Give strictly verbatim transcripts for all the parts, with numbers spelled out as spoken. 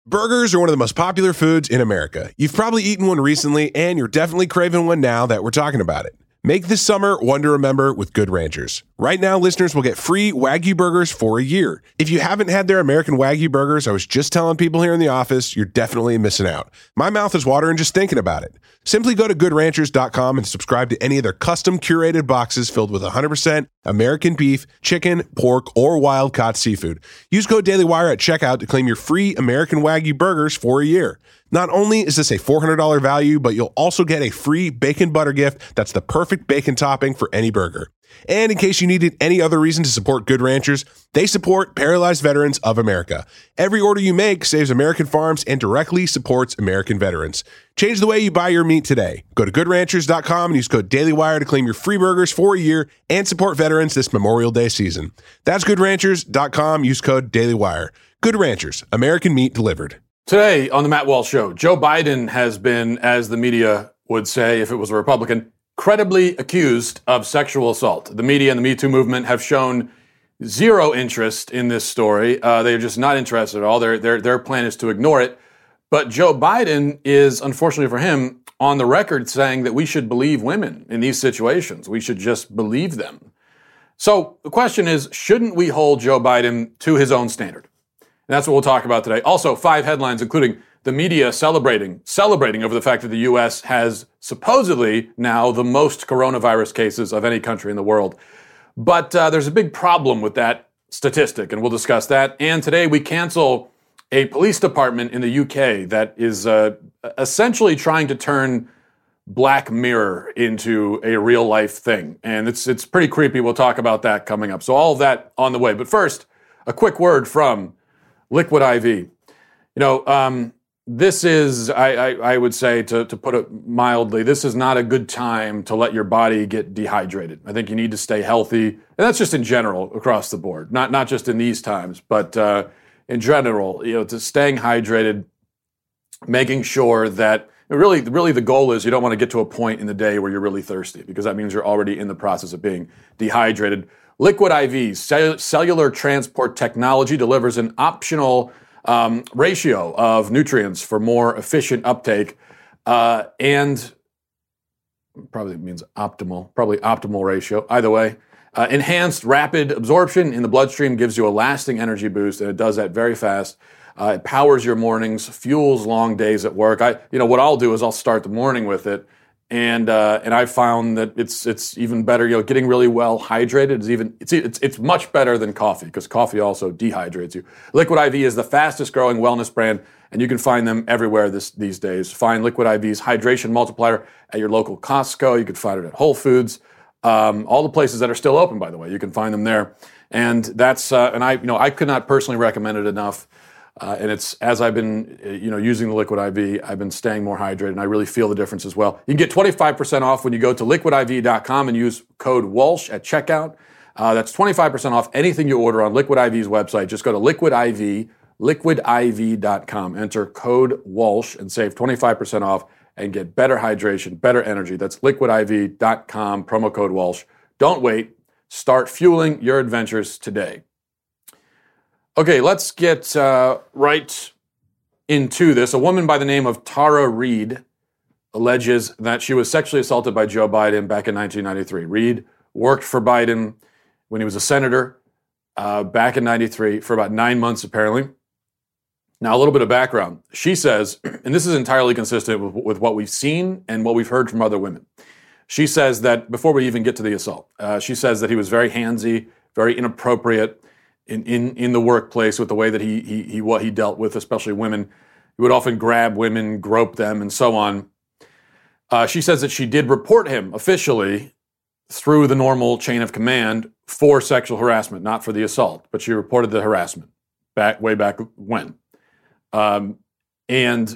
Burgers are one of the most popular foods in America. You've probably eaten one recently, and you're definitely craving one now that we're talking about it. Make this summer one to remember with Good Ranchers. Right now, listeners will get free Wagyu burgers for a year. If you haven't had their American Wagyu burgers, I was just telling people here in the office, you're definitely missing out. My mouth is watering just thinking about it. Simply go to good ranchers dot com and subscribe to any of their custom curated boxes filled with one hundred percent American beef, chicken, pork, or wild-caught seafood. Use code DailyWire at checkout to claim your free American Wagyu burgers for a year. Not only is this a four hundred dollars value, but you'll also get a free bacon butter gift that's the perfect bacon topping for any burger. And in case you needed any other reason to support Good Ranchers, they support Paralyzed Veterans of America. Every order you make saves American farms and directly supports American veterans. Change the way you buy your meat today. Go to good ranchers dot com and use code DailyWire to claim your free burgers for a year and support veterans this Memorial Day season. That's good ranchers dot com. Use code DailyWire. Good Ranchers, American meat delivered. Today on the Matt Walsh Show, Joe Biden has been, as the media would say if it was a Republican, credibly accused of sexual assault. The media and the Me Too movement have shown zero interest in this story. Uh, they're just not interested at all. Their, their, their plan is to ignore it. But Joe Biden is, unfortunately for him, on the record saying that we should believe women in these situations. We should just believe them. So the question is, shouldn't we hold Joe Biden to his own standard? And that's what we'll talk about today. Also, five headlines, including the media celebrating, celebrating over the fact that the U S has supposedly now the most coronavirus cases of any country in the world. But uh, there's a big problem with that statistic, and we'll discuss that. And today we cancel a police department in the U K that is uh, essentially trying to turn Black Mirror into a real life thing. And it's it's pretty creepy. We'll talk about that coming up. So all of that on the way. But first, a quick word from Liquid I V. You know, um, this is, I, I, I would say, to, to put it mildly, this is not a good time to let your body get dehydrated. I think you need to stay healthy. And that's just in general across the board, not, not just in these times, but uh, in general, you know, to staying hydrated, making sure that really, really the goal is you don't want to get to a point in the day where you're really thirsty, because that means you're already in the process of being dehydrated. Liquid I V, cell- cellular transport technology, delivers an optional um, ratio of nutrients for more efficient uptake, uh, and probably means optimal, probably optimal ratio. Either way, uh, enhanced rapid absorption in the bloodstream gives you a lasting energy boost, and it does that very fast. Uh, it powers your mornings, fuels long days at work. I, you know, what I'll do is I'll start the morning with it. And uh, and I found that it's it's even better. You know, getting really well hydrated is even it's it's it's much better than coffee, because coffee also dehydrates you. Liquid I V is the fastest growing wellness brand, and you can find them everywhere this these days. Find Liquid I V's hydration multiplier at your local Costco. You can find it at Whole Foods, um, all the places that are still open, by the way. You can find them there, and that's uh, and I you know I could not personally recommend it enough. Uh, and it's, as I've been, you know, using the Liquid I V, I've been staying more hydrated, and I really feel the difference as well. You can get twenty-five percent off when you go to liquid I V dot com and use code Walsh at checkout. Uh, that's twenty-five percent off anything you order on Liquid I V's website. Just go to Liquid I V, liquid I V dot com, enter code Walsh and save twenty-five percent off and get better hydration, better energy. That's liquid I V dot com, promo code Walsh. Don't wait. Start fueling your adventures today. Okay, let's get uh, right into this. A woman by the name of Tara Reade alleges that she was sexually assaulted by Joe Biden back in nineteen ninety-three. Reade worked for Biden when he was a senator uh, back in ninety-three for about nine months, apparently. Now, a little bit of background. She says, and this is entirely consistent with, with what we've seen and what we've heard from other women. She says that, before we even get to the assault, uh, she says that he was very handsy, very inappropriate, In, in, in the workplace with the way that he, he he what he dealt with, especially women. He would often grab women, grope them, and so on. Uh, she says that she did report him officially through the normal chain of command for sexual harassment, not for the assault, but she reported the harassment back way back when. Um, and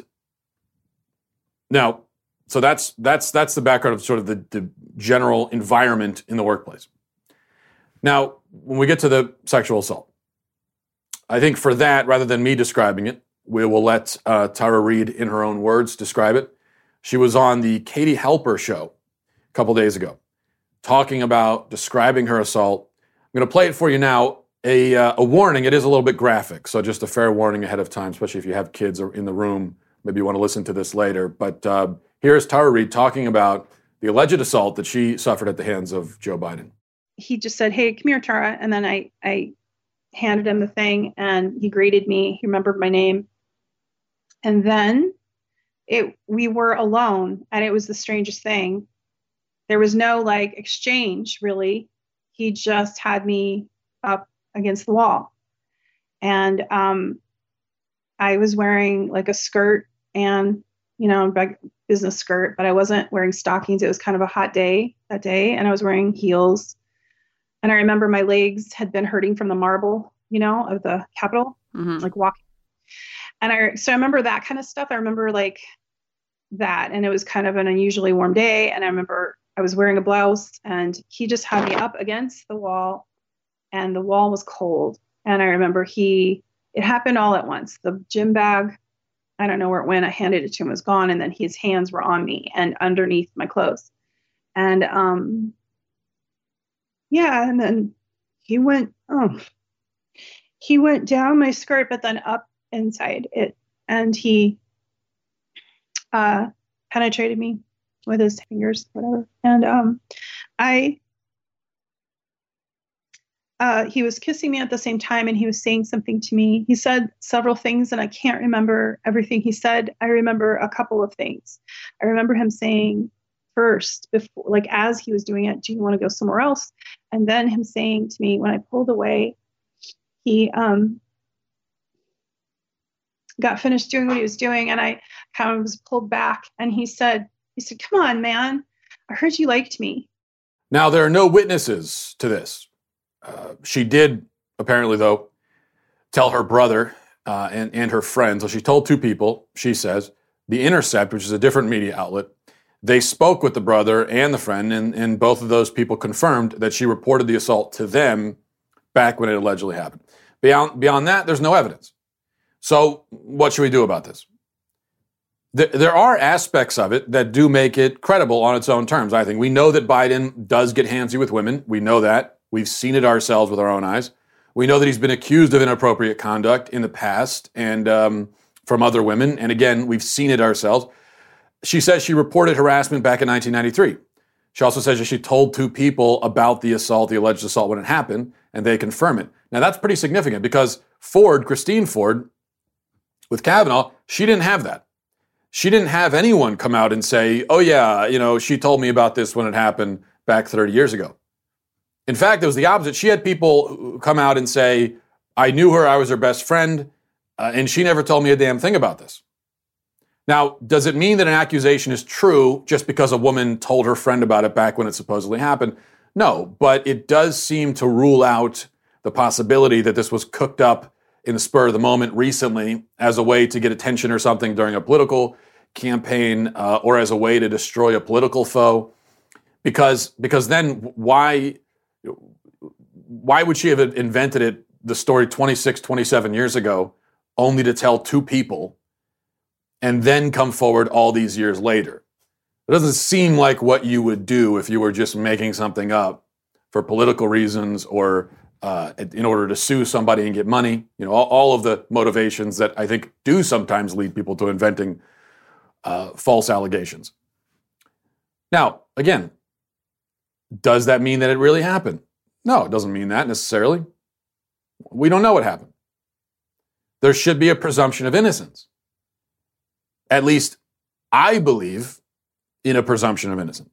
now, so that's that's that's the background of sort of the, the general environment in the workplace. Now, when we get to the sexual assault, I think for that, rather than me describing it, we will let uh, Tara Reade, in her own words, describe it. She was on the Katie Halper show a couple days ago, talking about, describing her assault. I'm going to play it for you now. a, uh, a warning. It is a little bit graphic, so just a fair warning ahead of time, especially if you have kids in the room. Maybe you want to listen to this later. But uh, here's Tara Reade talking about the alleged assault that she suffered at the hands of Joe Biden. He just said, "Hey, come here, Tara." And then I, I handed him the thing, and he greeted me. He remembered my name. And then it we were alone, and it was the strangest thing. There was no like exchange, really. He just had me up against the wall. And um, I was wearing like a skirt and, you know, a business skirt, but I wasn't wearing stockings. It was kind of a hot day that day, and I was wearing heels. And I remember my legs had been hurting from the marble, you know, of the Capitol, mm-hmm. like walking. And I, so I remember that kind of stuff. I remember like that, and it was kind of an unusually warm day. And I remember I was wearing a blouse, and he just had me up against the wall, and the wall was cold. And I remember he, it happened all at once. The gym bag, I don't know where it went. I handed it to him, it was gone. And then his hands were on me and underneath my clothes. And, um, yeah. And then he went, oh, he went down my skirt, but then up inside it. And he, uh, penetrated me with his fingers, whatever. And, um, I, Uh, he was kissing me at the same time, and he was saying something to me. He said several things, and I can't remember everything he said. I remember a couple of things. I remember him saying first, before, like as he was doing it, "Do you want to go somewhere else?" And then him saying to me, when I pulled away, he um, got finished doing what he was doing, and I kind of was pulled back. And he said, he said, "Come on, man. I heard you liked me." Now, there are no witnesses to this. Uh, she did, apparently, though, tell her brother uh, and, and her friend. So she told two people, she says. The Intercept, which is a different media outlet, they spoke with the brother and the friend, and, and both of those people confirmed that she reported the assault to them back when it allegedly happened. Beyond, beyond that, there's no evidence. So what should we do about this? There, there are aspects of it that do make it credible on its own terms, I think. We know that Biden does get handsy with women. We know that. We've seen it ourselves with our own eyes. We know that he's been accused of inappropriate conduct in the past and um, from other women. And again, we've seen it ourselves. She says she reported harassment back in nineteen ninety-three. She also says that she told two people about the assault, the alleged assault, when it happened, and they confirm it. Now, that's pretty significant because Ford, Christine Ford, with Kavanaugh, she didn't have that. She didn't have anyone come out and say, "Oh, yeah, you know, she told me about this when it happened back thirty years ago." In fact, it was the opposite. She had people come out and say, "I knew her, I was her best friend, uh, and she never told me a damn thing about this." Now, does it mean that an accusation is true just because a woman told her friend about it back when it supposedly happened? No, but it does seem to rule out the possibility that this was cooked up in the spur of the moment recently as a way to get attention or something during a political campaign uh, or as a way to destroy a political foe. Because, because then why... Why would she have invented it, the story twenty-six, twenty-seven years ago, only to tell two people and then come forward all these years later? It doesn't seem like what you would do if you were just making something up for political reasons or uh, in order to sue somebody and get money. You know, all, all of the motivations that I think do sometimes lead people to inventing uh, false allegations. Now, again, does that mean that it really happened? No, it doesn't mean that necessarily. We don't know what happened. There should be a presumption of innocence. At least I believe in a presumption of innocence.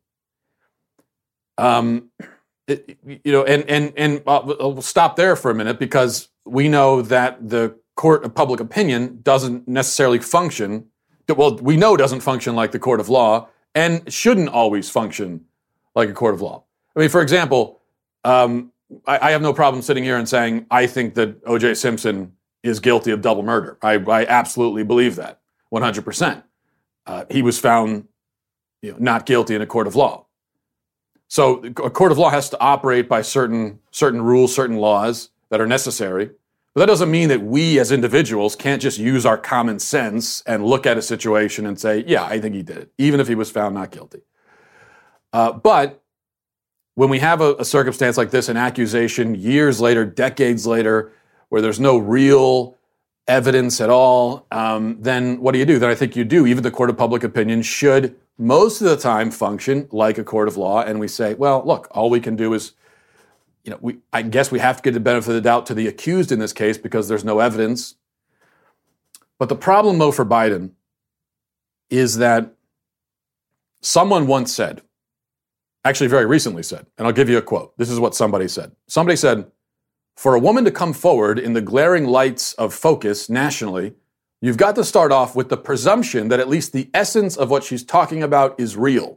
Um, it, you know, and and and uh, we'll stop there for a minute because we know that the court of public opinion doesn't necessarily function. Well, we know doesn't function like the court of law and shouldn't always function like a court of law. I mean, for example. Um, I, I have no problem sitting here and saying I think that O J Simpson is guilty of double murder. I, I absolutely believe that, one hundred percent. Uh, he was found you know, not guilty in a court of law. So a court of law has to operate by certain certain rules, certain laws that are necessary. But that doesn't mean that we as individuals can't just use our common sense and look at a situation and say, yeah, I think he did it, even if he was found not guilty. Uh, but when we have a, a circumstance like this, an accusation years later, decades later, where there's no real evidence at all, um, then what do you do? Then I think you do. Even the court of public opinion should most of the time function like a court of law, and we say, well, look, all we can do is, you know, we I guess we have to give the benefit of the doubt to the accused in this case because there's no evidence. But the problem, though, for Biden is that someone once said, actually very recently said, and I'll give you a quote. This is what somebody said. Somebody said, for a woman to come forward in the glaring lights of focus nationally, you've got to start off with the presumption that at least the essence of what she's talking about is real.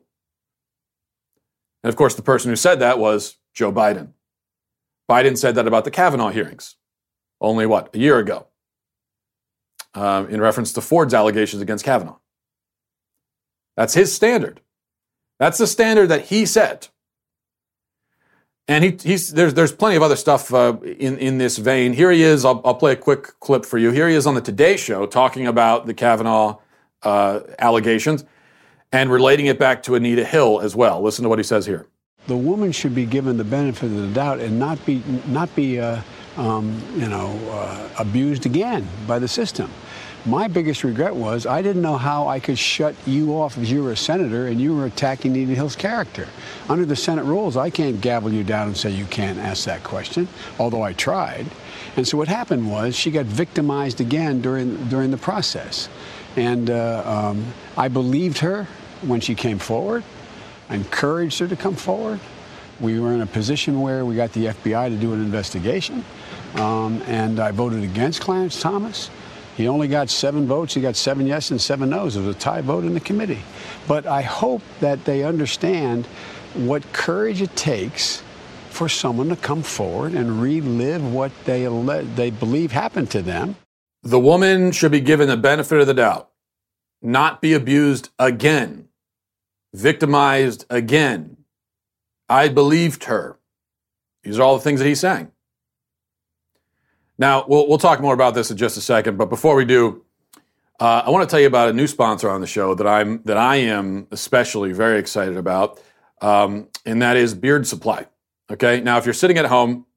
And of course, the person who said that was Joe Biden. Biden said that about the Kavanaugh hearings only, what, a year ago, um, in reference to Ford's allegations against Kavanaugh. That's his standard. That's the standard that he set. And he, he's, there's, there's plenty of other stuff uh, in, in this vein. Here he is. I'll, I'll play a quick clip for you. Here he is on the Today Show talking about the Kavanaugh uh, allegations and relating it back to Anita Hill as well. Listen to what he says here. The woman should be given the benefit of the doubt and not be, not be uh, um, you know, uh, abused again by the system. My biggest regret was I didn't know how I could shut you off as you were a senator and you were attacking Anita Hill's character. Under the Senate rules, I can't gavel you down and say you can't ask that question, although I tried. And so what happened was she got victimized again during during the process. And uh, um, I believed her when she came forward. I encouraged her to come forward. We were in a position where we got the F B I to do an investigation. Um, and I voted against Clarence Thomas. He only got seven votes. He got seven yes and seven no's. It was a tie vote in the committee. But I hope that they understand what courage it takes for someone to come forward and relive what they they believe happened to them. The woman should be given the benefit of the doubt, not be abused again, victimized again. I believed her. These are all the things that he's saying. Now, we'll we'll talk more about this in just a second, but before we do, uh, I want to tell you about a new sponsor on the show that I'm that I am especially very excited about, um, and that is Beard Supply. Okay, now if you're sitting at home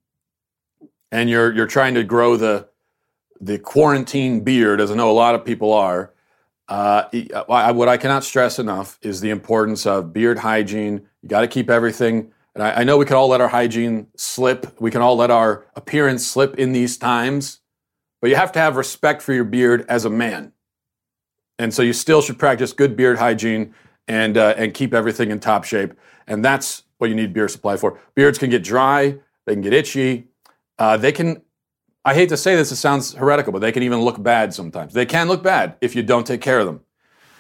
and you're you're trying to grow the the quarantine beard, as I know a lot of people are, uh, I, what I cannot stress enough is the importance of beard hygiene. You got to keep everything. And I, I know we can all let our hygiene slip. We can all let our appearance slip in these times. But you have to have respect for your beard as a man. And so you still should practice good beard hygiene and uh, and keep everything in top shape. And that's what you need Beard Supply for. Beards can get dry. They can get itchy. Uh, they can, I hate to say this, it sounds heretical, but they can even look bad sometimes. They can look bad if you don't take care of them.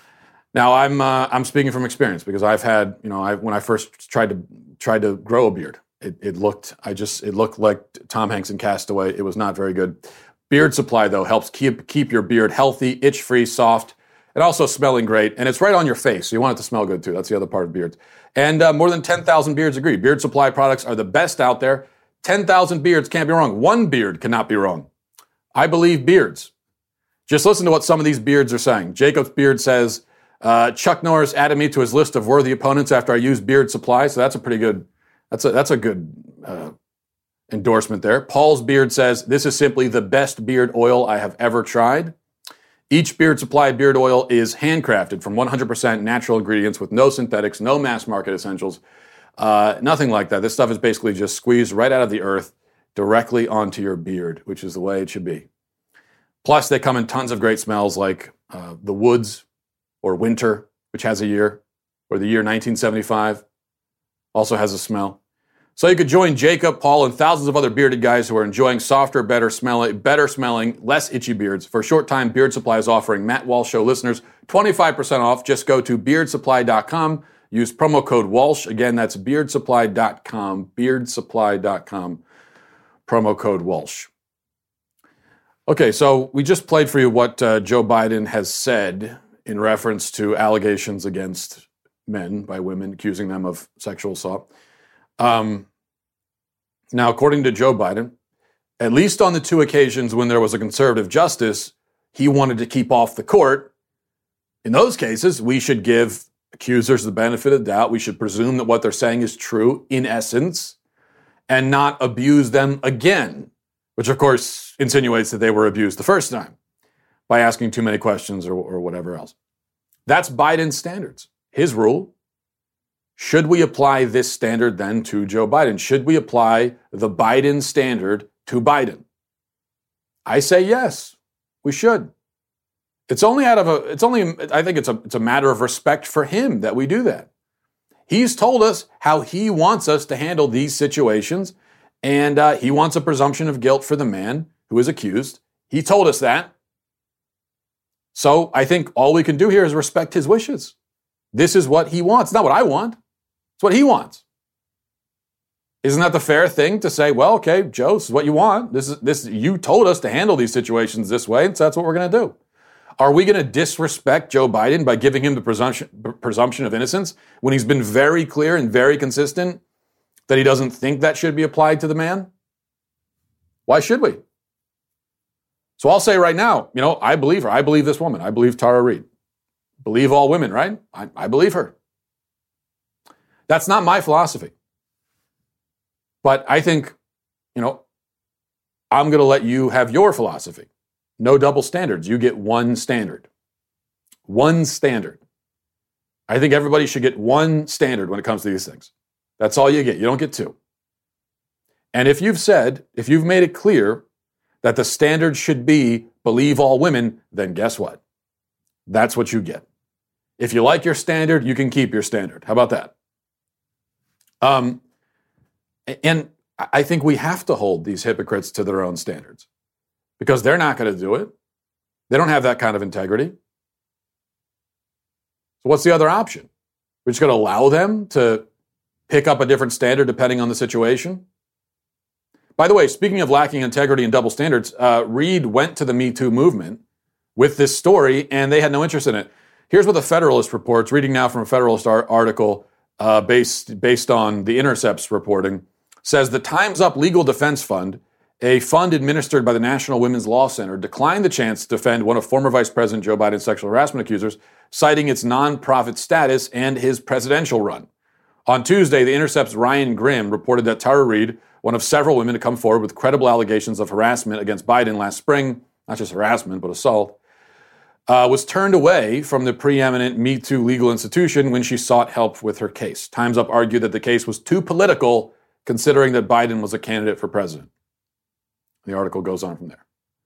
Now, I'm uh, I'm speaking from experience because I've had, you know, I, when I first tried to tried to grow a beard, it, it looked, I just, it looked like Tom Hanks in Castaway. It was not very good. Beard Supply, though, helps keep keep your beard healthy, itch-free, soft, and also smelling great. And it's right on your face, so you want it to smell good, too. That's the other part of beards. And uh, more than ten thousand beards agree. Beard Supply products are the best out there. ten thousand beards can't be wrong. One beard cannot be wrong. I believe beards. Just listen to what some of these beards are saying. Jacob's Beard says, uh, Chuck Norris added me to his list of worthy opponents after I used Beard Supply, so that's a pretty good, that's a, that's a good uh, endorsement there. Paul's Beard says, this is simply the best beard oil I have ever tried. Each Beard Supply beard oil is handcrafted from one hundred percent natural ingredients with no synthetics, no mass market essentials, uh, nothing like that. This stuff is basically just squeezed right out of the earth directly onto your beard, which is the way it should be. Plus, they come in tons of great smells like uh, the woods or winter, which has a year, or the year nineteen seventy-five also has a smell. So you could join Jacob, Paul, and thousands of other bearded guys who are enjoying softer, better smelling, better smelling, less itchy beards. For a short time, Beard Supply is offering Matt Walsh Show listeners twenty-five percent off. Just go to beard supply dot com. Use promo code Walsh. Again, that's beard supply dot com. beard supply dot com. Promo code Walsh. Okay, so we just played for you what uh, Joe Biden has said in reference to allegations against men by women, accusing them of sexual assault. Um, now, according to Joe Biden, at least on the two occasions when there was a conservative justice he wanted to keep off the court, in those cases, we should give accusers the benefit of the doubt. We should presume that what they're saying is true in essence and not abuse them again, which of course insinuates that they were abused the first time by asking too many questions or, or whatever else. That's Biden's standards, his rule. Should we apply this standard then to Joe Biden? Should we apply the Biden standard to Biden? I say yes, we should. It's only out of a, it's only, I think it's a, it's a matter of respect for him that we do that. He's told us how he wants us to handle these situations, and uh, he wants a presumption of guilt for the man who is accused. He told us that. So I think all we can do here is respect his wishes. This is what he wants. It's not what I want. It's what he wants. Isn't that the fair thing to say, well, okay, Joe, this is what you want. This is this. You told us to handle these situations this way, so that's what we're going to do. Are we going to disrespect Joe Biden by giving him the presumption, presumption of innocence when he's been very clear and very consistent that he doesn't think that should be applied to the man? Why should we? So I'll say right now, you know, I believe her. I believe this woman. I believe Tara Reade. Believe all women, right? I, I believe her. That's not my philosophy. But I think, you know, I'm going to let you have your philosophy. No double standards. You get one standard. One standard. I think everybody should get one standard when it comes to these things. That's all you get. You don't get two. And if you've said, if you've made it clear that the standard should be believe all women, then guess what? That's what you get. If you like your standard, you can keep your standard. How about that? Um, and I think we have to hold these hypocrites to their own standards because they're not going to do it. They don't have that kind of integrity. So what's the other option? We're just going to allow them to pick up a different standard depending on the situation? By the way, speaking of lacking integrity and double standards, uh, Reade went to the Me Too movement with this story, and they had no interest in it. Here's what the Federalist reports, reading now from a Federalist ar- article uh, based, based on The Intercept's reporting, says the Time's Up Legal Defense Fund, a fund administered by the National Women's Law Center, declined the chance to defend one of former Vice President Joe Biden's sexual harassment accusers, citing its nonprofit status and his presidential run. On Tuesday, The Intercept's Ryan Grimm reported that Tara Reade, one of several women to come forward with credible allegations of harassment against Biden last spring, not just harassment, but assault, uh, was turned away from the preeminent Me Too legal institution when she sought help with her case. Time's Up argued that the case was too political, considering that Biden was a candidate for president. The article goes on from there.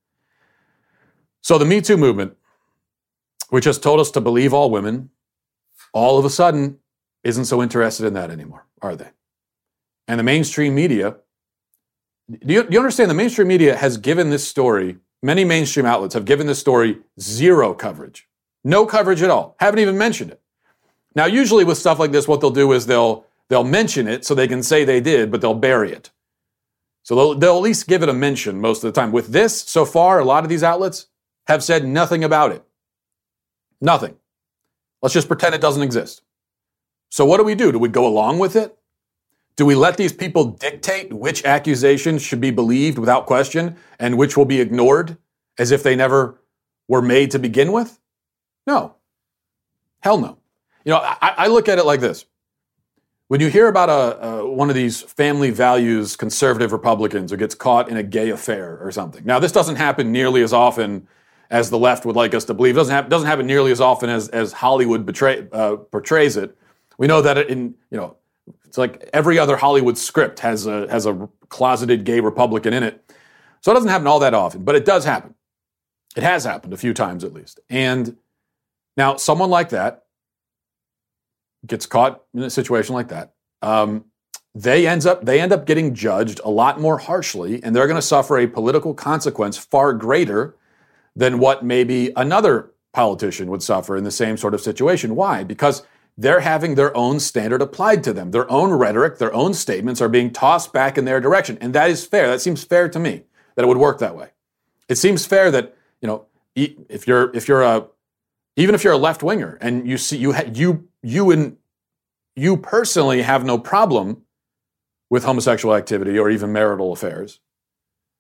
So the Me Too movement, which has told us to believe all women, all of a sudden isn't so interested in that anymore, are they? And the mainstream media, do you, do you understand the mainstream media has given this story, many mainstream outlets have given this story zero coverage. No coverage at all. Haven't even mentioned it. Now, usually with stuff like this, what they'll do is they'll they'll mention it so they can say they did, but they'll bury it. So they'll, they'll at least give it a mention most of the time. With this, so far, a lot of these outlets have said nothing about it. Nothing. Let's just pretend it doesn't exist. So what do we do? Do we go along with it? Do we let these people dictate which accusations should be believed without question and which will be ignored as if they never were made to begin with? No. Hell no. You know, I, I look at it like this. When you hear about a, a one of these family values conservative Republicans who gets caught in a gay affair or something. Now, this doesn't happen nearly as often as the left would like us to believe. It doesn't, have, doesn't happen nearly as often as, as Hollywood betray, uh, portrays it. We know that in, you know, it's like every other Hollywood script has a has a closeted gay Republican in it. So it doesn't happen all that often, but it does happen. It has happened a few times at least. And now someone like that gets caught in a situation like that. Um, they ends up they end up getting judged a lot more harshly, and they're going to suffer a political consequence far greater than what maybe another politician would suffer in the same sort of situation. Why? Because they're having their own standard applied to them. Their own rhetoric, their own statements are being tossed back in their direction. And that is fair. That seems fair to me that it would work that way. It seems fair that, you know, if you're if you're a even if you're a left winger and you see you ha, you you and you personally have no problem with homosexual activity or even marital affairs,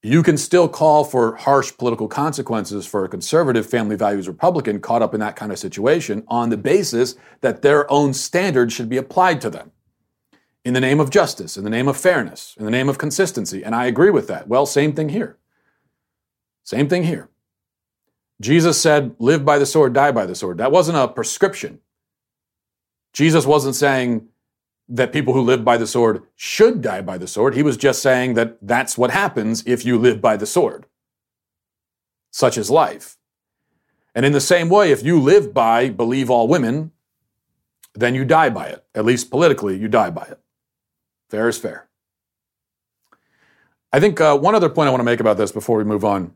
You can still call for harsh political consequences for a conservative family values Republican caught up in that kind of situation on the basis that their own standards should be applied to them in the name of justice, in the name of fairness, in the name of consistency. And I agree with that. Well, same thing here. Same thing here. Jesus said, live by the sword, die by the sword. That wasn't a prescription. Jesus wasn't saying that people who live by the sword should die by the sword. He was just saying that that's what happens if you live by the sword. Such is life. And in the same way, if you live by believe all women, then you die by it. At least politically, you die by it. Fair is fair. I think uh, one other point I want to make about this before we move on.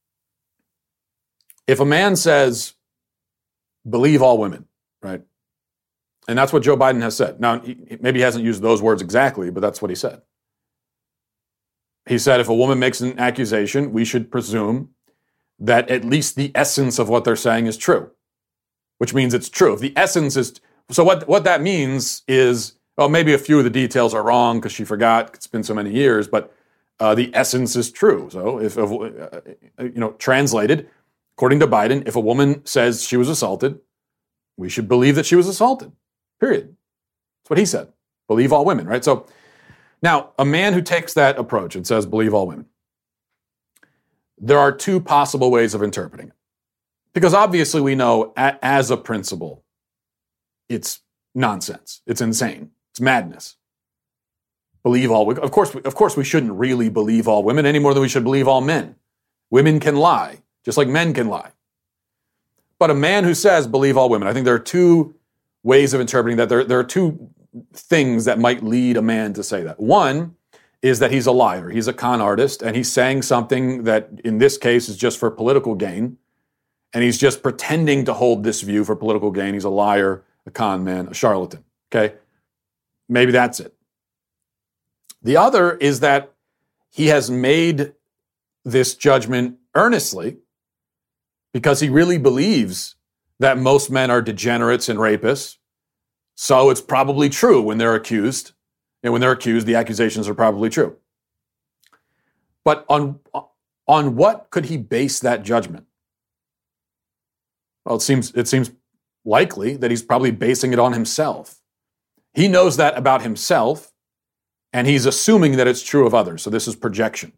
If a man says, believe all women, right? And that's what Joe Biden has said. Now, he, maybe he hasn't used those words exactly, but that's what he said. He said if a woman makes an accusation, we should presume that at least the essence of what they're saying is true, which means it's true. If the essence is, so what, what that means is, well, maybe a few of the details are wrong because she forgot, it's been so many years, but uh, the essence is true. So if, uh, you know, translated, according to Biden, if a woman says she was assaulted, we should believe that she was assaulted. Period. That's what he said. Believe all women, right? So now, a man who takes that approach and says, believe all women, there are two possible ways of interpreting it. Because obviously we know, a- as a principle, it's nonsense. It's insane. It's madness. Believe all women. Of course, of course, we shouldn't really believe all women any more than we should believe all men. Women can lie, just like men can lie. But a man who says, believe all women, I think there are two ways of interpreting that. There, there are two things that might lead a man to say that. One is that he's a liar. He's a con artist, and he's saying something that, in this case, is just for political gain. And he's just pretending to hold this view for political gain. He's a liar, a con man, a charlatan. Okay? Maybe that's it. The other is that he has made this judgment earnestly because he really believes that most men are degenerates and rapists. So it's probably true when they're accused. And when they're accused, the accusations are probably true. But on, on what could he base that judgment? Well, it seems, it seems likely that he's probably basing it on himself. He knows that about himself, and he's assuming that it's true of others. So this is projection.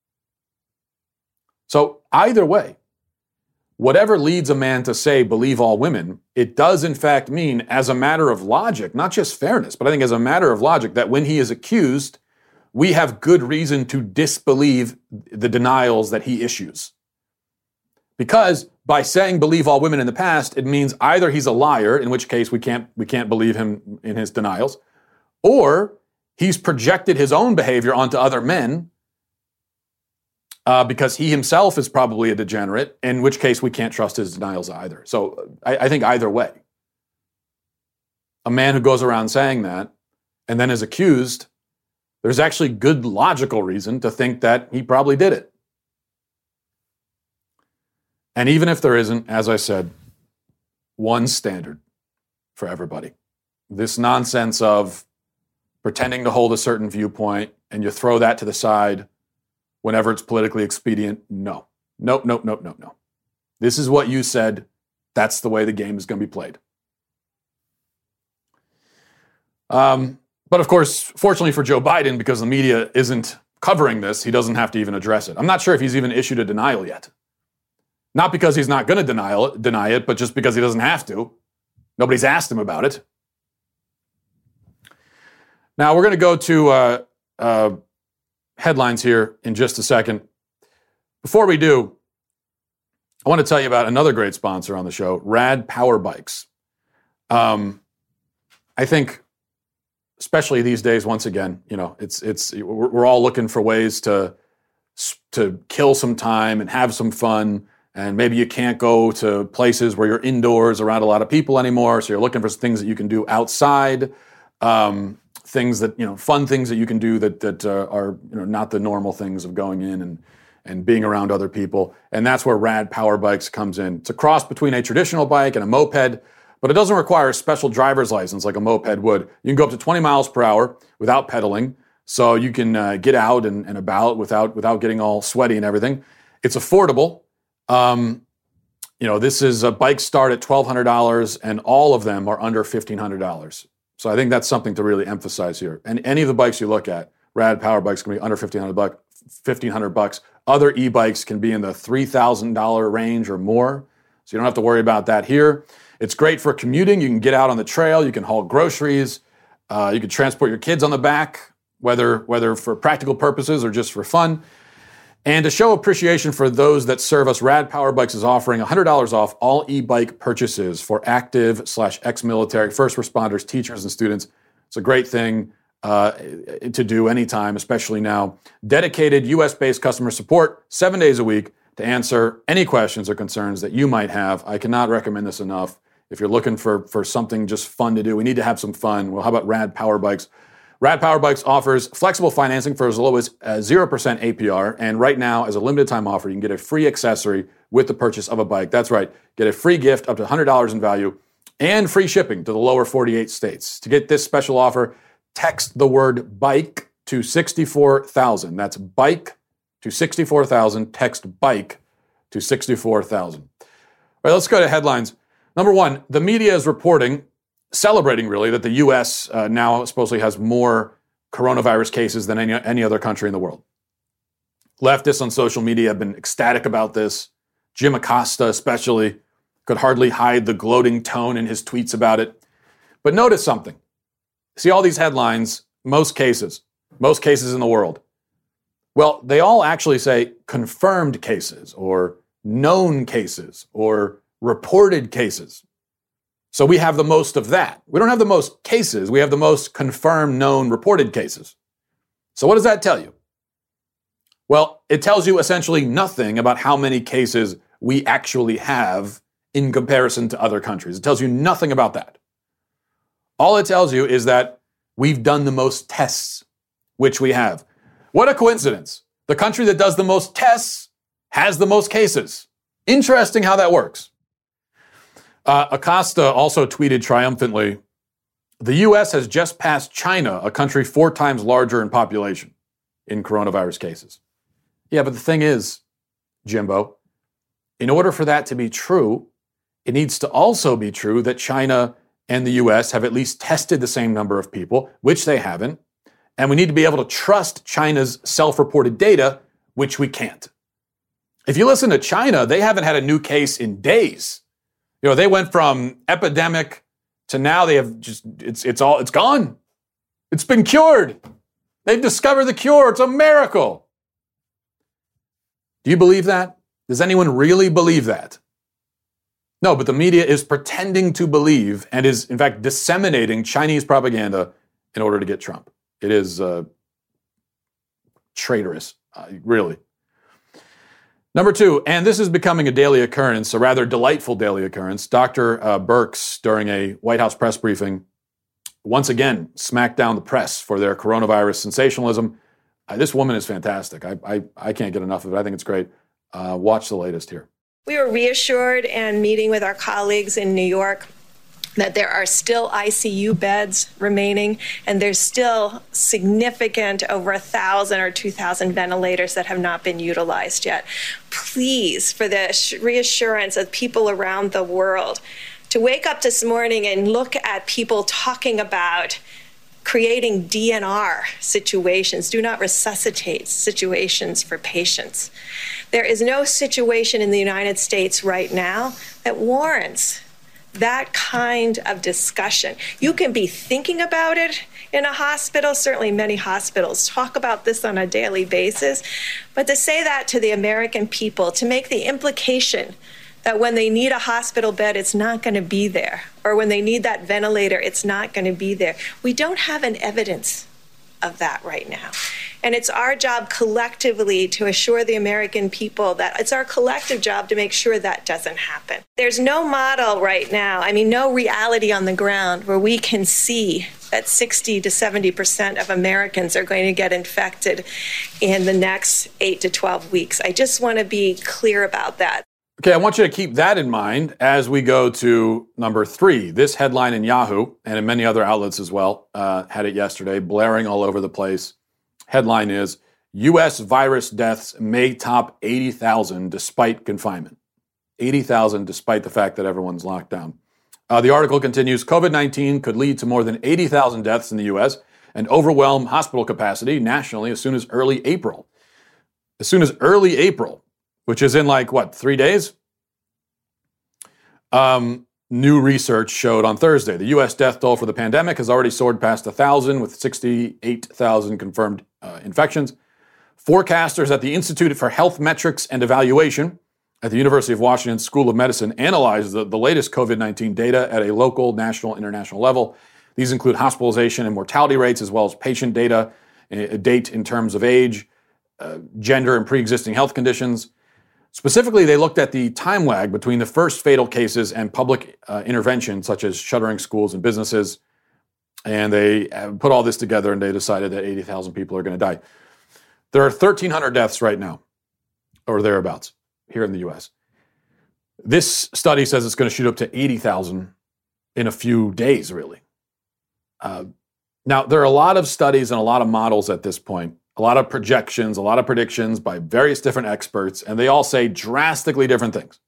So either way, whatever leads a man to say, believe all women, it does in fact mean, as a matter of logic, not just fairness, but I think as a matter of logic, that when he is accused, we have good reason to disbelieve the denials that he issues. Because by saying believe all women in the past, it means either he's a liar, in which case we can't, we can't believe him in his denials, or he's projected his own behavior onto other men, Uh, because he himself is probably a degenerate, in which case we can't trust his denials either. So I, I think either way, a man who goes around saying that and then is accused, there's actually good logical reason to think that he probably did it. And even if there isn't, as I said, one standard for everybody. This nonsense of pretending to hold a certain viewpoint and you throw that to the side whenever it's politically expedient, no. Nope, nope, nope, nope, no. This is what you said. That's the way the game is going to be played. Um, but of course, fortunately for Joe Biden, because the media isn't covering this, he doesn't have to even address it. I'm not sure if he's even issued a denial yet. Not because he's not going to deny it, deny it, but just because he doesn't have to. Nobody's asked him about it. Now, we're going to go to uh, uh, headlines here in just a second. Before we do, I want to tell you about another great sponsor on the show, Rad Power Bikes. Um, I think, especially these days, once again, you know, it's it's we're, we're all looking for ways to to kill some time and have some fun. And maybe you can't go to places where you're indoors around a lot of people anymore, so you're looking for things that you can do outside. Um, things that, you know, fun things that you can do that that uh, are, you know, not the normal things of going in and and being around other people. And that's where Rad Power Bikes comes in. It's a cross between a traditional bike and a moped, but it doesn't require a special driver's license like a moped would. You can go up to twenty miles per hour without pedaling. so you can uh, get out and, and about without without getting all sweaty and everything. It's affordable. Um, you know, this is a bike start at twelve hundred dollars, and all of them are under fifteen hundred dollars. So I think that's something to really emphasize here. And any of the bikes you look at, Rad Power bikes can be under fifteen hundred bucks. fifteen hundred bucks. Other e-bikes can be in the three thousand dollars range or more. So you don't have to worry about that here. It's great for commuting. You can get out on the trail. You can haul groceries. Uh, you can transport your kids on the back, whether, whether for practical purposes or just for fun. And to show appreciation for those that serve us, Rad Power Bikes is offering one hundred dollars off all e-bike purchases for active slash ex-military, first responders, teachers, and students. It's a great thing uh, to do anytime, especially now. Dedicated U S-based customer support, seven days a week, to answer any questions or concerns that you might have. I cannot recommend this enough. If you're looking for, for something just fun to do, we need to have some fun. Well, how about Rad Power Bikes? Rad Power Bikes offers flexible financing for as low as uh, zero percent A P R. And right now, as a limited time offer, you can get a free accessory with the purchase of a bike. That's right. Get a free gift up to one hundred dollars in value and free shipping to the lower forty-eight states. To get this special offer, text the word bike to sixty-four thousand. That's bike to sixty-four thousand. Text bike to sixty-four thousand. All right, let's go to headlines. Number one, the media is reporting, celebrating really, that the U S uh, now supposedly has more coronavirus cases than any, any other country in the world. Leftists on social media have been ecstatic about this. Jim Acosta especially could hardly hide the gloating tone in his tweets about it. But notice something. See all these headlines, most cases, most cases in the world. Well, they all actually say confirmed cases or known cases or reported cases. So we have the most of that. We don't have the most cases. We have the most confirmed, known, reported cases. So what does that tell you? Well, it tells you essentially nothing about how many cases we actually have in comparison to other countries. It tells you nothing about that. All it tells you is that we've done the most tests, which we have. What a coincidence. The country that does the most tests has the most cases. Interesting how that works. Uh, Acosta also tweeted triumphantly, the U S has just passed China, a country four times larger in population, in coronavirus cases. Yeah, but the thing is, Jimbo, in order for that to be true, it needs to also be true that China and the U S have at least tested the same number of people, which they haven't, and we need to be able to trust China's self-reported data, which we can't. If you listen to China, they haven't had a new case in days. You know, they went from epidemic to now they have just, it's it's all, it's gone. It's been cured. They've discovered the cure. It's a miracle. Do you believe that? Does anyone really believe that? No, but the media is pretending to believe and is, in fact, disseminating Chinese propaganda in order to get Trump. It is uh, traitorous, uh, really. Number two, and this is becoming a daily occurrence, a rather delightful daily occurrence. Doctor Uh, Birx, during a White House press briefing, once again smacked down the press for their coronavirus sensationalism. Uh, this woman is fantastic. I, I, I can't get enough of it. I think it's great. Uh, watch the latest here. We were reassured and meeting with our colleagues in New York that there are still I C U beds remaining, and there's still significant, over a thousand or two thousand ventilators that have not been utilized yet. Please, for the reassurance of people around the world, to wake up this morning and look at people talking about creating D N R situations, do not resuscitate situations for patients. There is no situation in the United States right now that warrants that kind of discussion. You can be thinking about it in a hospital. Certainly many hospitals talk about this on a daily basis. But to say that to the American people, to make the implication that when they need a hospital bed, it's not going to be there, or when they need that ventilator, it's not going to be there. We don't have an evidence of that right now. And it's our job collectively to assure the American people that it's our collective job to make sure that doesn't happen. There's no model right now, I mean, no reality on the ground where we can see that sixty to seventy percent of Americans are going to get infected in the next eight to twelve weeks. I just want to be clear about that. Okay, I want you to keep that in mind as we go to number three. This headline in Yahoo, and in many other outlets as well, uh, had it yesterday, blaring all over the place. Headline is, U S virus deaths may top eighty thousand despite confinement. eighty thousand despite the fact that everyone's locked down. Uh, the article continues, COVID nineteen could lead to more than eighty thousand deaths in the U S and overwhelm hospital capacity nationally as soon as early April. As soon as early April, which is in like, what, three days? Um, new research showed on Thursday the U S death toll for the pandemic has already soared past one thousand with sixty-eight thousand confirmed uh, infections. Forecasters at the Institute for Health Metrics and Evaluation at the University of Washington School of Medicine analyzed the, the latest COVID nineteen data at a local, national, international level. These include hospitalization and mortality rates, as well as patient data, a date in terms of age, uh, gender, and pre-existing health conditions. Specifically, they looked at the time lag between the first fatal cases and public uh, intervention, such as shuttering schools and businesses. And they put all this together, and they decided that eighty thousand people are going to die. There are thirteen hundred deaths right now, or thereabouts, here in the U S. This study says it's going to shoot up to eighty thousand in a few days, really. Uh, now, there are a lot of studies and a lot of models at this point, a lot of projections, a lot of predictions by various different experts, and they all say drastically different things.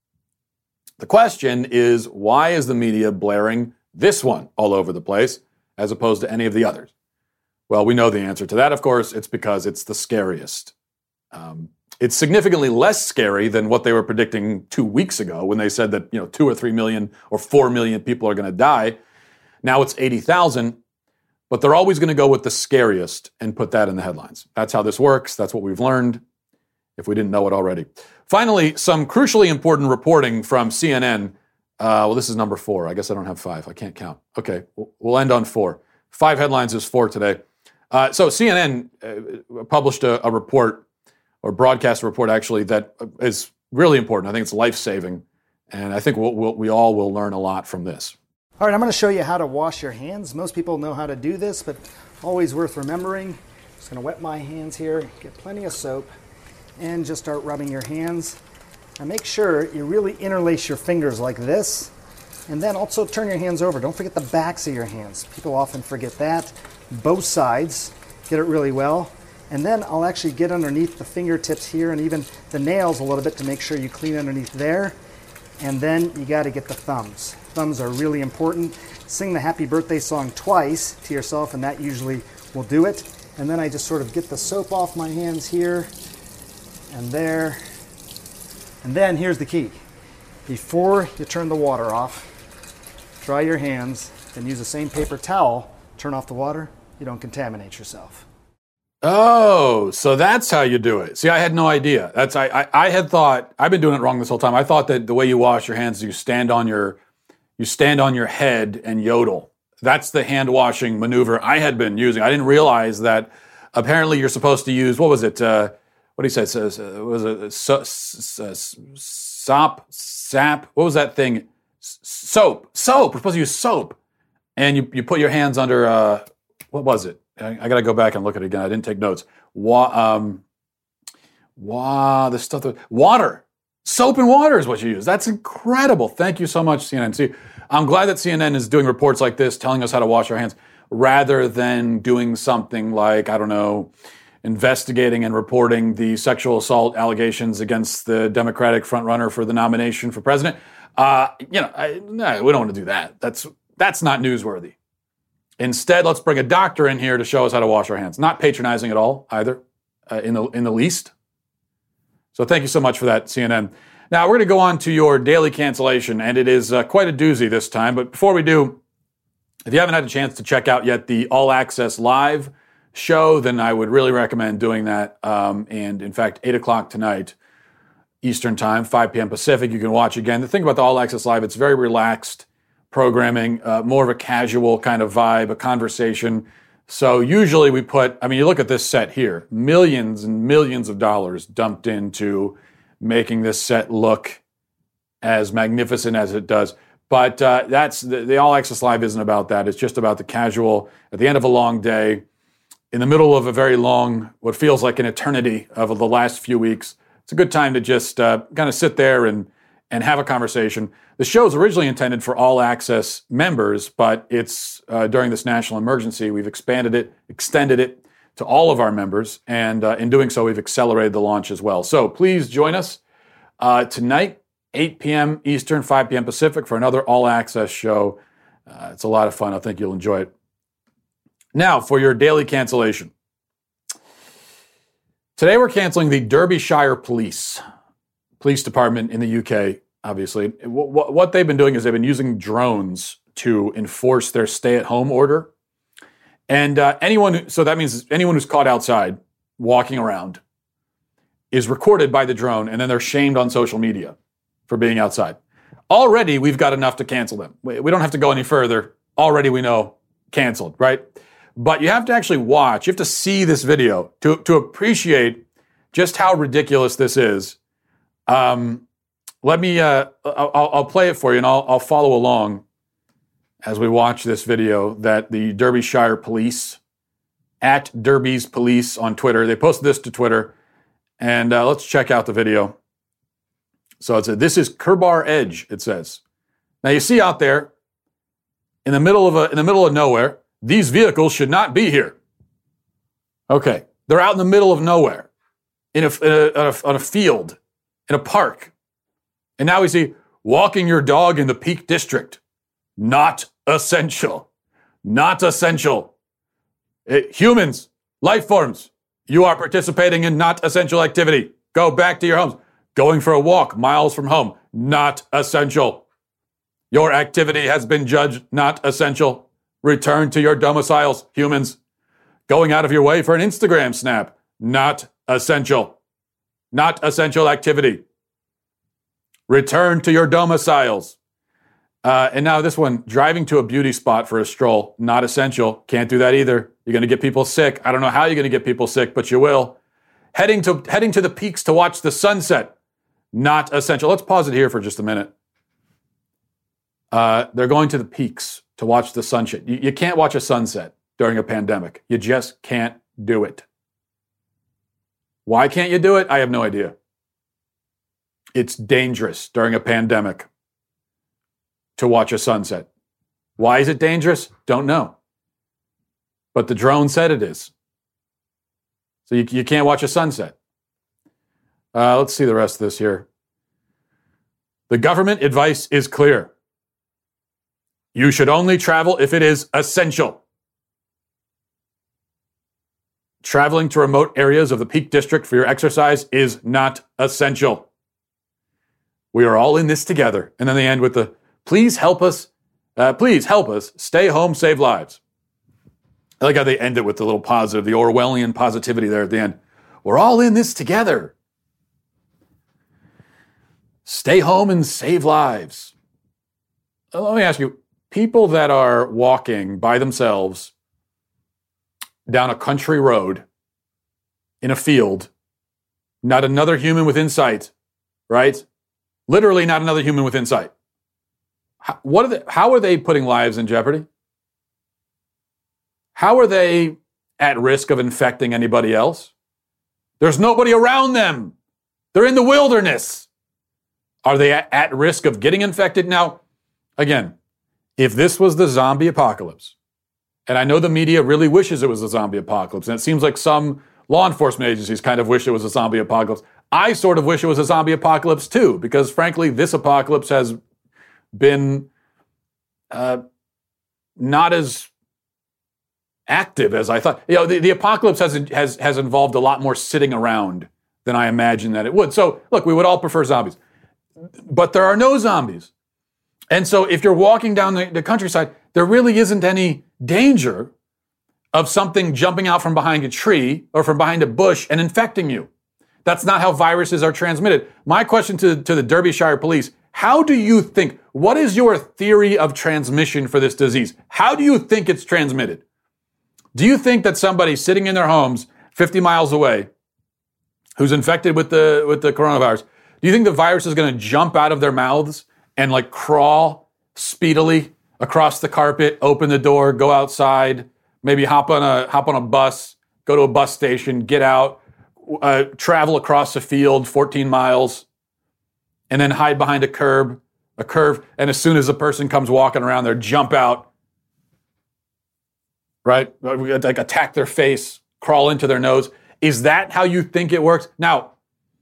The question is, why is the media blaring this one all over the place as opposed to any of the others? Well, we know the answer to that, of course. It's because it's the scariest. Um, it's significantly less scary than what they were predicting two weeks ago when they said that, you know, two or three million or four million people are going to die. Now it's eighty thousand, but they're always going to go with the scariest and put that in the headlines. That's how this works. That's what we've learned, if we didn't know it already. Finally, some crucially important reporting from C N N. Uh, well, this is number four. I guess I don't have five. I can't count. Okay, we'll end on four. Five headlines is four today. Uh, so C N N uh, published a, a report, or broadcast a report actually, that is really important. I think it's life-saving, and I think we'll, we'll, we all will learn a lot from this. All right, I'm going to show you how to wash your hands. Most people know how to do this, but always worth remembering. Just going to wet my hands here, get plenty of soap, and just start rubbing your hands. Now make sure you really interlace your fingers like this, and then also turn your hands over. Don't forget the backs of your hands. People often forget that. Both sides, get it really well. And then I'll actually get underneath the fingertips here and even the nails a little bit to make sure you clean underneath there. And then you got to get the thumbs. Thumbs are really important. Sing the happy birthday song twice to yourself, and that usually will do it. And then I just sort of get the soap off my hands here and there. And then here's the key. Before you turn the water off, dry your hands, then use the same paper towel, turn off the water. You don't contaminate yourself. Oh, so that's how you do it. See, I had no idea. That's I, I, I had thought, I've been doing it wrong this whole time. I thought that the way you wash your hands is you stand on your you stand on your head and yodel. That's the hand washing maneuver I had been using. I didn't realize that apparently you're supposed to use, what was it? Uh, what did he say? Uh, was it so, so, sop, sap? What was that thing? Soap. Soap. We're supposed to use soap. And you, you put your hands under, uh, what was it? I, I got to go back and look at it again. I didn't take notes. Wa, um, wa, the stuff that, water. Soap and water is what you use. That's incredible. Thank you so much, C N N. See, I'm glad that C N N is doing reports like this, telling us how to wash our hands, rather than doing something like, I don't know, investigating and reporting the sexual assault allegations against the Democratic frontrunner for the nomination for president. Uh, you know, I, no, we don't want to do that. That's that's not newsworthy. Instead, let's bring a doctor in here to show us how to wash our hands. Not patronizing at all, either, uh, in the in the least. So thank you so much for that, C N N. Now, we're going to go on to your daily cancellation, and it is uh, quite a doozy this time. But before we do, if you haven't had a chance to check out yet the All Access Live show, then I would really recommend doing that. Um, and in fact, eight o'clock tonight, Eastern Time, five p.m. Pacific, you can watch again. The thing about the All Access Live, it's very relaxed programming, uh, more of a casual kind of vibe, a conversation. So usually we put, I mean, you look at this set here, millions and millions of dollars dumped into making this set look as magnificent as it does. But uh, that's the, the All Access Live isn't about that. It's just about the casual, at the end of a long day, in the middle of a very long, what feels like an eternity of the last few weeks. It's a good time to just uh, kind of sit there and and have a conversation. The show is originally intended for All Access members, but it's uh, during this national emergency, we've expanded it, extended it to all of our members. And uh, in doing so, we've accelerated the launch as well. So please join us uh, tonight, eight p.m. Eastern, five p.m. Pacific, for another all-access show. Uh, it's a lot of fun. I think you'll enjoy it. Now, for your daily cancellation. Today, we're canceling the Derbyshire Police, police department in the U K, obviously. What, what they've been doing is they've been using drones to enforce their stay-at-home order. And uh, anyone, so that means anyone who's caught outside walking around is recorded by the drone, and then they're shamed on social media for being outside. Already, we've got enough to cancel them. We don't have to go any further. Already, we know, canceled, right? But you have to actually watch, you have to see this video to, to appreciate just how ridiculous this is. Um, let me, uh, I'll, I'll play it for you, and I'll, I'll follow along as we watch this video that the Derbyshire Police, at Derby's Police on Twitter, they posted this to Twitter, and uh, let's check out the video. So it's a, this is Kerbar Edge, it says. Now you see out there, in the middle of a, in the middle of nowhere, these vehicles should not be here. Okay, they're out in the middle of nowhere, in a, in a, on, a, on a field, in a park. And now we see, walking your dog in the Peak District. Not essential. Not essential. It, humans, life forms, you are participating in not essential activity. Go back to your homes. Going for a walk miles from home. Not essential. Your activity has been judged not essential. Return to your domiciles, humans. Going out of your way for an Instagram snap. Not essential. Not essential activity. Return to your domiciles. Uh, and now this one, driving to a beauty spot for a stroll. Not essential. Can't do that either. You're going to get people sick. I don't know how you're going to get people sick, but you will. Heading to heading to the peaks to watch the sunset. Not essential. Let's pause it here for just a minute. Uh, they're going to the peaks to watch the sunset. You, you can't watch a sunset during a pandemic. You just can't do it. Why can't you do it? I have no idea. It's dangerous during a pandemic to watch a sunset. Why is it dangerous? Don't know. But the drone said it is. So you, you can't watch a sunset. Uh, let's see the rest of this here. The government advice is clear. You should only travel if it is essential. Traveling to remote areas of the Peak District for your exercise is not essential. We are all in this together. And then they end with the, please help us, uh, please help us stay home, save lives. I like how they end it with the little positive, the Orwellian positivity there at the end. We're all in this together. Stay home and save lives. Let me ask you, people that are walking by themselves down a country road in a field, not another human within sight, right? Literally not another human within sight. How, what are they, how are they putting lives in jeopardy? How are they at risk of infecting anybody else? There's nobody around them. They're in the wilderness. Are they at, at risk of getting infected? Now, again, if this was the zombie apocalypse, and I know the media really wishes it was a zombie apocalypse, and it seems like some law enforcement agencies kind of wish it was a zombie apocalypse. I sort of wish it was a zombie apocalypse too, because frankly, this apocalypse has been uh, not as active as I thought. You know, the, the apocalypse has, has, has involved a lot more sitting around than I imagined that it would. So look, we would all prefer zombies, but there are no zombies. And so if you're walking down the, the countryside, there really isn't any danger of something jumping out from behind a tree or from behind a bush and infecting you. That's not how viruses are transmitted. My question to, to the Derbyshire Police, how do you think, what is your theory of transmission for this disease? How do you think it's transmitted? Do you think that somebody sitting in their homes fifty miles away who's infected with the, with the coronavirus, do you think the virus is going to jump out of their mouths and like crawl speedily across the carpet, open the door, go outside, maybe hop on a hop on a bus, go to a bus station, get out, uh, travel across a field fourteen miles, and then hide behind a curb, a curve, and as soon as the person comes walking around there, jump out, right? Like attack their face, crawl into their nose. Is that how you think it works? Now,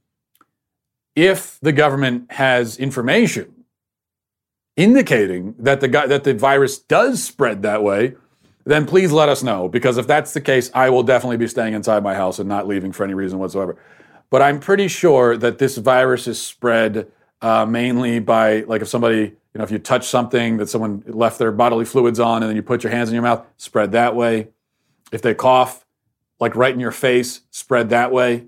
if the government has information indicating that the guy, that the virus does spread that way, then please let us know. Because if that's the case, I will definitely be staying inside my house and not leaving for any reason whatsoever. But I'm pretty sure that this virus is spread uh, mainly by, like if somebody, you know, if you touch something that someone left their bodily fluids on and then you put your hands in your mouth, spread that way. If they cough, like right in your face, spread that way.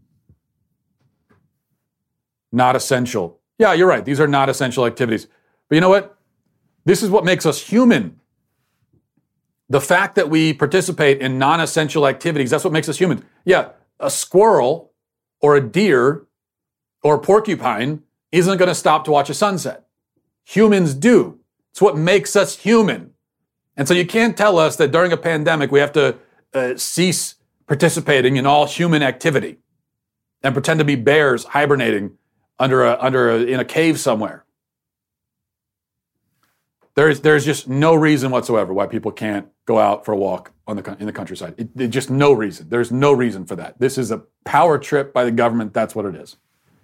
Not essential. Yeah, you're right. These are not essential activities. But you know what? This is what makes us human. The fact that we participate in non-essential activities, that's what makes us human. Yeah, a squirrel or a deer or a porcupine isn't going to stop to watch a sunset. Humans do. It's what makes us human. And so you can't tell us that during a pandemic we have to uh, cease participating in all human activity and pretend to be bears hibernating under a, under a, in a cave somewhere. There's there's just no reason whatsoever why people can't go out for a walk on the in the countryside. It, it, just no reason. There's no reason for that. This is a power trip by the government. That's what it is.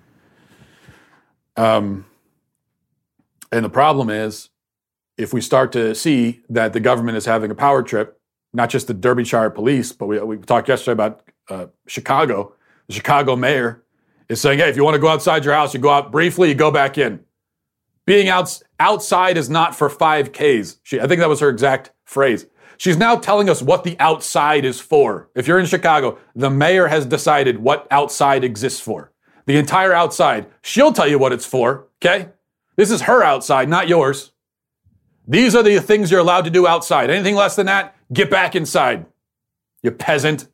Um, and the problem is, if we start to see that the government is having a power trip, not just the Derbyshire police, but we we talked yesterday about uh, Chicago. The Chicago mayor is saying, hey, if you want to go outside your house, you go out briefly, you go back in. Being out, outside is not for five Ks. She, I think that was her exact phrase. She's now telling us what the outside is for. If you're in Chicago, the mayor has decided what outside exists for. The entire outside. She'll tell you what it's for, okay? This is her outside, not yours. These are the things you're allowed to do outside. Anything less than that, get back inside, you peasant.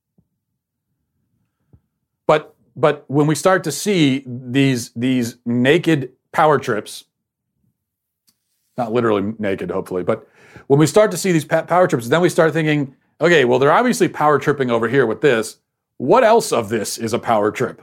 But but when we start to see these, these naked power trips, not literally naked, hopefully, but when we start to see these power trips, then we start thinking, okay, well, they're obviously power tripping over here with this. What else of this is a power trip?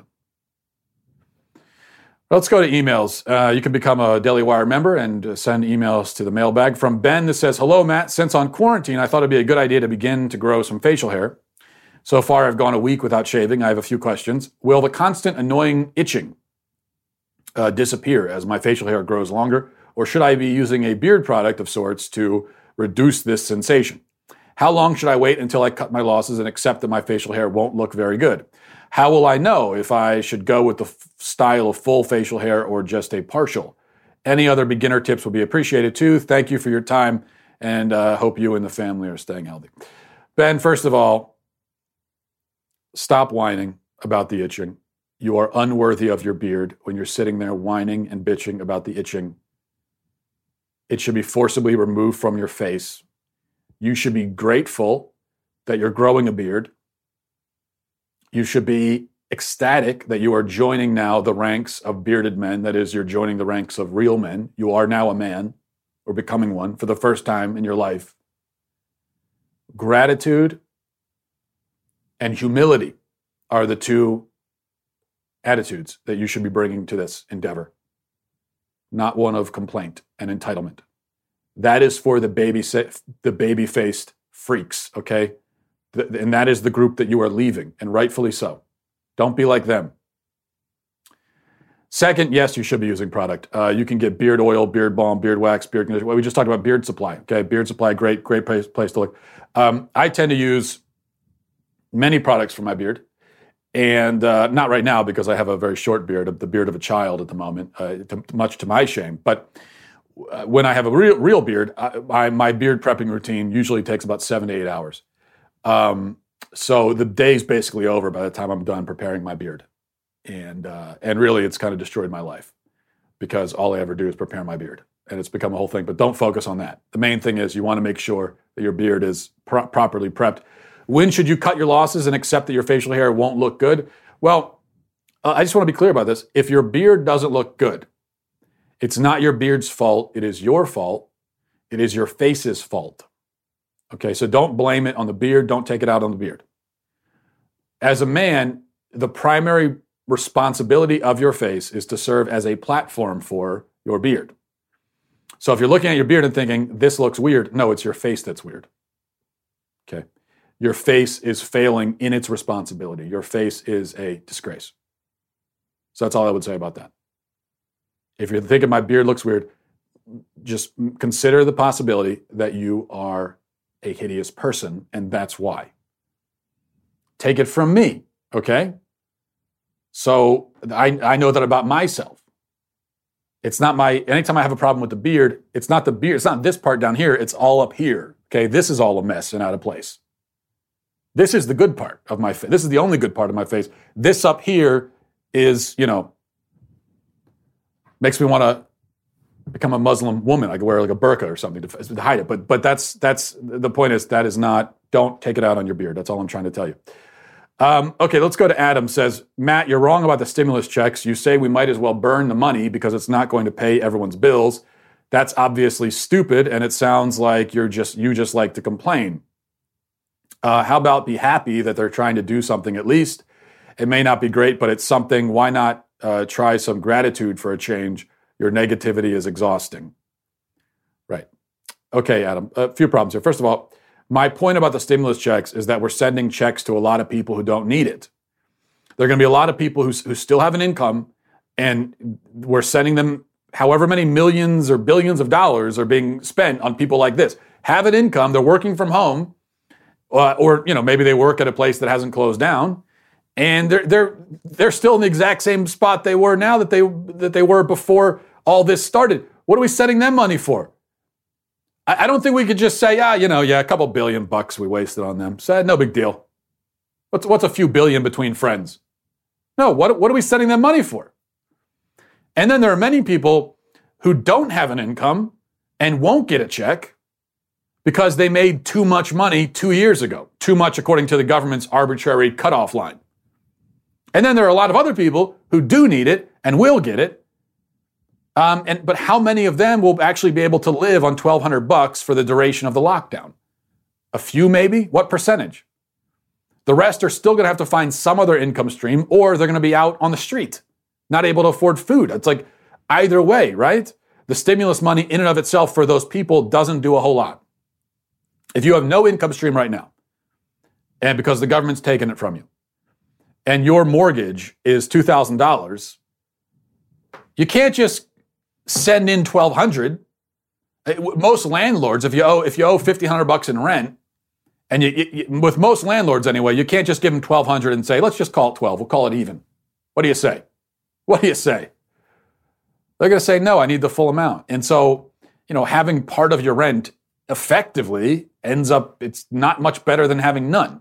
Let's go to emails. Uh, you can become a Daily Wire member and send emails to the mailbag. From Ben that says, hello, Matt. Since on quarantine, I thought it'd be a good idea to begin to grow some facial hair. So far, I've gone a week without shaving. I have a few questions. Will the constant annoying itching uh, disappear as my facial hair grows longer? Or should I be using a beard product of sorts to reduce this sensation? How long should I wait until I cut my losses and accept that my facial hair won't look very good? How will I know if I should go with the f- style of full facial hair or just a partial? Any other beginner tips would be appreciated too. Thank you for your time, and uh, hope you and the family are staying healthy. Ben, first of all, stop whining about the itching. You are unworthy of your beard when you're sitting there whining and bitching about the itching. It should be forcibly removed from your face. You should be grateful that you're growing a beard. You should be ecstatic that you are joining now the ranks of bearded men. That is, you're joining the ranks of real men. You are now a man, or becoming one, for the first time in your life. Gratitude and humility are the two attitudes that you should be bringing to this endeavor, not one of complaint and entitlement. That is for the baby, the baby-faced freaks, okay? And that is the group that you are leaving, and rightfully so. Don't be like them. Second, yes, you should be using product. Uh, you can get beard oil, beard balm, beard wax, beard conditioner. Well, we just talked about Beard Supply, okay? Beard Supply, great, great place, place to look. Um, I tend to use many products for my beard, and uh, not right now because I have a very short beard, the beard of a child at the moment, uh, to, much to my shame. But uh, when I have a real, real beard, I, I, my beard prepping routine usually takes about seven to eight hours. Um, so the day's basically over by the time I'm done preparing my beard. And uh, and really, it's kind of destroyed my life because all I ever do is prepare my beard. And it's become a whole thing. But don't focus on that. The main thing is you want to make sure that your beard is pro- properly prepped. When should you cut your losses and accept that your facial hair won't look good? Well, uh, I just want to be clear about this. If your beard doesn't look good, it's not your beard's fault. It is your fault. It is your face's fault. Okay, so don't blame it on the beard. Don't take it out on the beard. As a man, the primary responsibility of your face is to serve as a platform for your beard. So if you're looking at your beard and thinking, this looks weird, no, it's your face that's weird. Okay. your face is failing in its responsibility. Your face is a disgrace. So that's all I would say about that. If you're thinking my beard looks weird, just consider the possibility that you are a hideous person, and that's why. Take it from me, okay? So I, I know that about myself. It's not my, anytime I have a problem with the beard, it's not the beard, it's not this part down here, it's all up here, okay? This is all a mess and out of place. This is the good part of my face. This is the only good part of my face. This up here is, you know, makes me want to become a Muslim woman. I could wear like a burqa or something to, to hide it. But but that's that's the point is that is not, don't take it out on your beard. That's all I'm trying to tell you. Um, okay, let's go to Adam. Says, Matt, you're wrong about the stimulus checks. You say we might as well burn the money because it's not going to pay everyone's bills. That's obviously stupid, and it sounds like you're just you just like to complain. Uh, how about be happy that they're trying to do something at least? It may not be great, but it's something. Why not uh, try some gratitude for a change? Your negativity is exhausting. Right. Okay, Adam, a few problems here. First of all, my point about the stimulus checks is that we're sending checks to a lot of people who don't need it. There are going to be a lot of people who, who still have an income, and we're sending them however many millions or billions of dollars are being spent on people like this. Have an income, they're working from home, uh, or you know maybe they work at a place that hasn't closed down, and they're they're they're still in the exact same spot they were now that they that they were before all this started. What are we sending them money for? I, I don't think we could just say, ah, you know, yeah, a couple billion bucks we wasted on them. So no big deal. What's what's a few billion between friends? No, what what are we sending them money for? And then there are many people who don't have an income and won't get a check because they made too much money two years ago. Too much according to the government's arbitrary cutoff line. And then there are a lot of other people who do need it and will get it. Um, and but how many of them will actually be able to live on twelve hundred bucks for the duration of the lockdown? A few maybe? What percentage? The rest are still going to have to find some other income stream, or they're going to be out on the street, not able to afford food. It's like either way, right? The stimulus money in and of itself for those people doesn't do a whole lot. If you have no income stream right now, and because the government's taken it from you, and your mortgage is two thousand dollars, you can't just send in twelve hundred. Most landlords, if you owe if you owe fifteen hundred bucks in rent, and you, you, with most landlords anyway, you can't just give them twelve hundred and say, let's just call it twelve. We'll call it even. What do you say? What do you say? They're going to say, no, I need the full amount. And so, you know, having part of your rent effectively ends up, it's not much better than having none.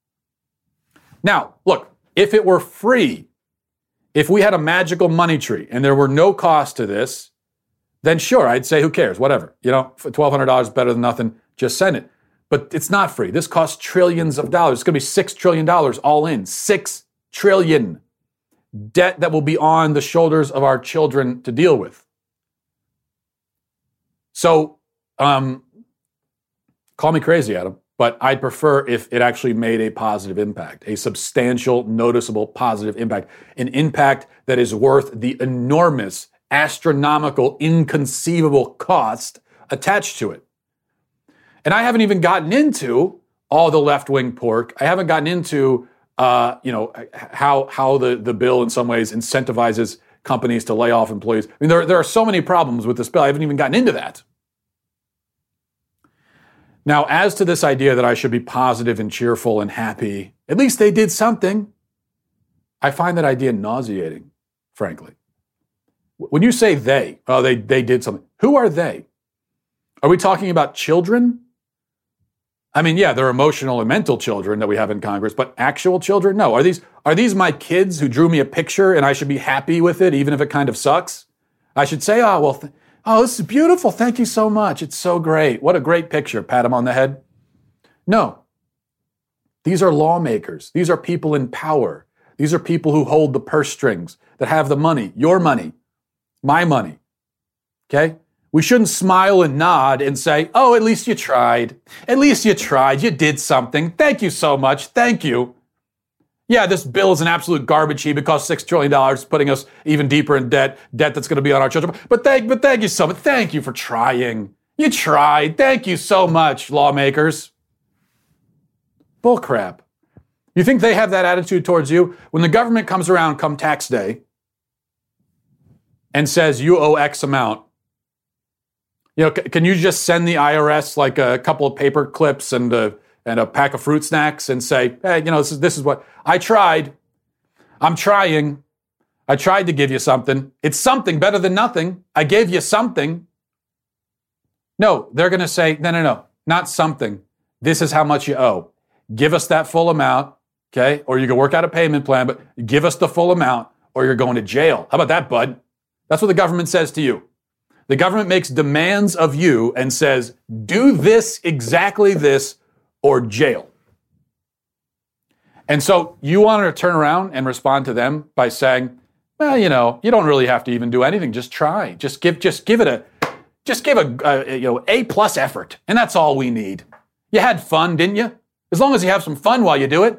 Now, look, if it were free, if we had a magical money tree and there were no cost to this, then sure, I'd say, who cares? Whatever. You know, for twelve hundred dollars is better than nothing. Just send it. But it's not free. This costs trillions of dollars. It's going to be six trillion dollars all in. Six trillion. Debt that will be on the shoulders of our children to deal with. So, um, call me crazy, Adam, but I'd prefer if it actually made a positive impact, a substantial, noticeable positive impact, an impact that is worth the enormous, astronomical, inconceivable cost attached to it. And I haven't even gotten into all the left-wing pork. I haven't gotten into, uh, you know, how how the, the bill in some ways incentivizes companies to lay off employees. I mean, there, there are so many problems with this bill. I haven't even gotten into that. Now, as to this idea that I should be positive and cheerful and happy, at least they did something. I find that idea nauseating, frankly. When you say they, oh, they, they did something, who are they? Are we talking about children? I mean, yeah, they're emotional and mental children that we have in Congress, but actual children? No. Are these are these my kids who drew me a picture and I should be happy with it, even if it kind of sucks? I should say, oh, well, th- oh, this is beautiful. Thank you so much. It's so great. What a great picture. Pat them on the head. No. These are lawmakers. These are people in power. These are people who hold the purse strings, that have the money, your money, my money. Okay? We shouldn't smile and nod and say, oh, at least you tried. At least you tried. You did something. Thank you so much. Thank you. Yeah, this bill is an absolute garbage heap. It costs six trillion dollars, putting us even deeper in debt, debt that's going to be on our children. But thank, but thank you so much. Thank you for trying. You tried. Thank you so much, lawmakers. Bull crap. You think they have that attitude towards you? When the government comes around come tax day and says you owe X amount, you know, c- can you just send the I R S like a couple of paper clips and a, and a pack of fruit snacks and say, hey, you know, this is, this is what I tried. I'm trying. I tried to give you something. It's something better than nothing. I gave you something. No, they're going to say, no, no, no, not something. This is how much you owe. Give us that full amount, okay? Or you can work out a payment plan, but give us the full amount or you're going to jail. How about that, bud? That's what the government says to you. The government makes demands of you and says, do this, exactly this, or jail. And so you want to turn around and respond to them by saying, well, you know, you don't really have to even do anything. Just try. Just give, just give it a, just give a, a you know, A plus effort. And that's all we need. You had fun, didn't you? As long as you have some fun while you do it.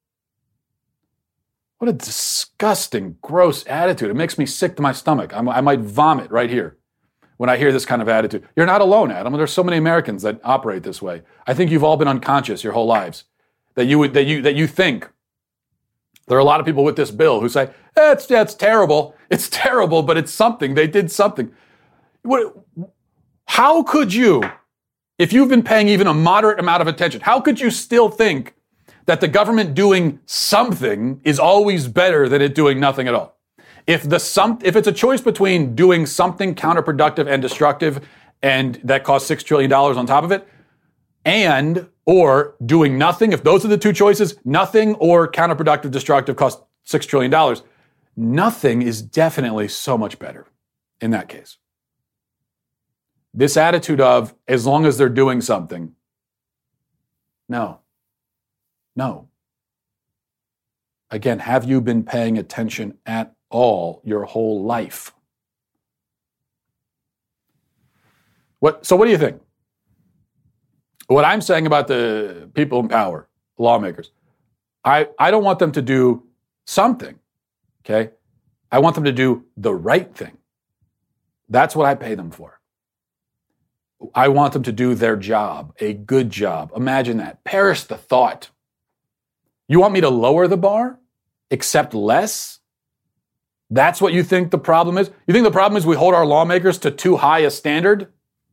What a disgusting, gross attitude. It makes me sick to my stomach. I'm, I might vomit right here when I hear this kind of attitude. You're not alone, Adam. There's so many Americans that operate this way. I think you've all been unconscious your whole lives. That you would, that you, that you think. There are a lot of people with this bill who say, that's, that's terrible. It's terrible, but it's something. They did something. What, how could you, if you've been paying even a moderate amount of attention, how could you still think that the government doing something is always better than it doing nothing at all? If the some, if it's a choice between doing something counterproductive and destructive, and that costs six trillion dollars on top of it, and or doing nothing, if those are the two choices, nothing or counterproductive, destructive costs six trillion dollars, nothing is definitely so much better in that case. This attitude of, as long as they're doing something, no, no. Again, have you been paying attention at all your whole life? What? So what do you think? What I'm saying about the people in power, lawmakers, I, I don't want them to do something, okay? I want them to do the right thing. That's what I pay them for. I want them to do their job, a good job. Imagine that. Perish the thought. You want me to lower the bar? Accept less? That's what you think the problem is? You think the problem is we hold our lawmakers to too high a standard?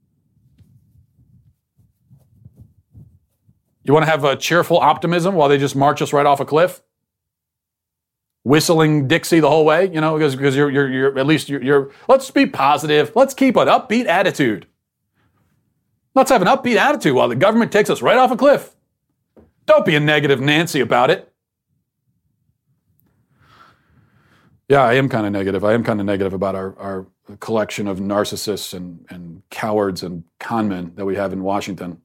You want to have a cheerful optimism while they just march us right off a cliff? Whistling Dixie the whole way, you know, because, because you're, you're, you're, at least you're, you're, let's be positive. Let's keep an upbeat attitude. Let's have an upbeat attitude while the government takes us right off a cliff. Don't be a negative Nancy about it. Yeah, I am kind of negative. I am kind of negative about our, our collection of narcissists and, and cowards and conmen that we have in Washington.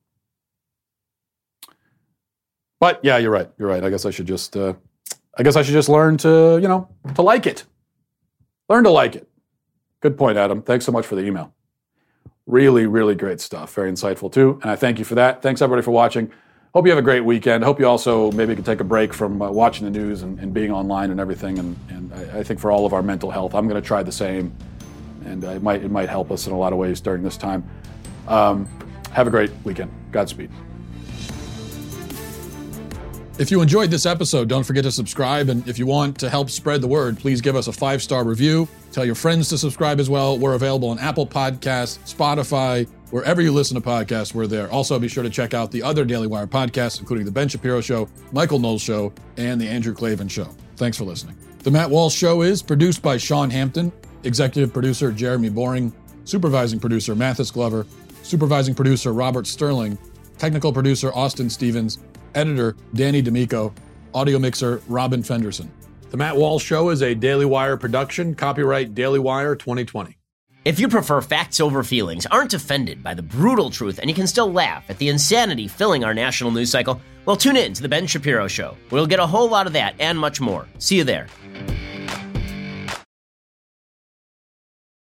But yeah, you're right. You're right. I guess I should just, uh, I guess I should just learn to, you know, to like it. Learn to like it. Good point, Adam. Thanks so much for the email. Really, really great stuff. Very insightful too. And I thank you for that. Thanks everybody for watching. Hope you have a great weekend. Hope you also maybe can take a break from uh, watching the news and, and being online and everything. And, and I, I think for all of our mental health, I'm going to try the same. And uh, it might it might help us in a lot of ways during this time. Um, have a great weekend. Godspeed. If you enjoyed this episode, don't forget to subscribe. And if you want to help spread the word, please give us a five-star review. Tell your friends to subscribe as well. We're available on Apple Podcasts, Spotify, wherever you listen to podcasts, we're there. Also, be sure to check out the other Daily Wire podcasts, including The Ben Shapiro Show, Michael Knowles Show, and The Andrew Klavan Show. Thanks for listening. The Matt Walsh Show is produced by Sean Hampton, executive producer Jeremy Boring, supervising producer Mathis Glover, supervising producer Robert Sterling, technical producer Austin Stevens, editor Danny D'Amico, audio mixer Robin Fenderson. The Matt Walsh Show is a Daily Wire production, copyright Daily Wire twenty twenty. If you prefer facts over feelings, aren't offended by the brutal truth, and you can still laugh at the insanity filling our national news cycle, well, tune in to The Ben Shapiro Show. We'll get a whole lot of that and much more. See you there.